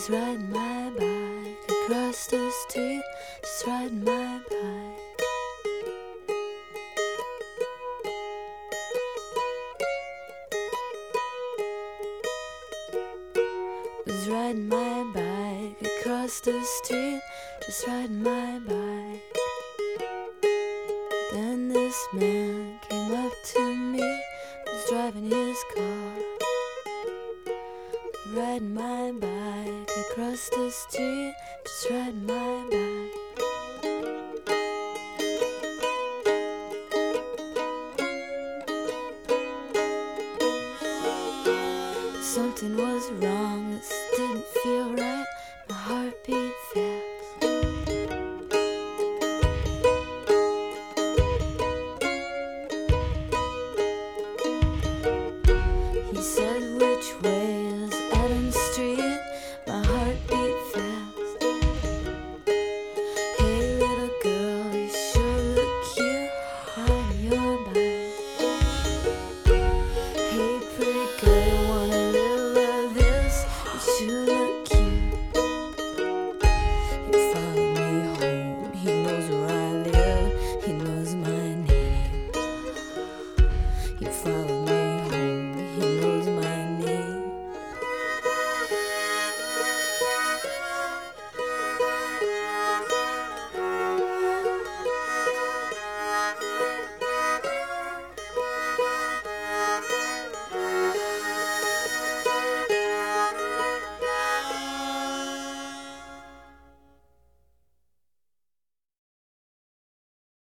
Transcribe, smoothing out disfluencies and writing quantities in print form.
Just riding my bike across the street, just riding my bike. Was riding my bike across the street, just riding my bike. Then this man came up to me, was driving his car. Riding my bike across the street, just riding my bike. Something was wrong, this didn't feel right. My heart beat fast.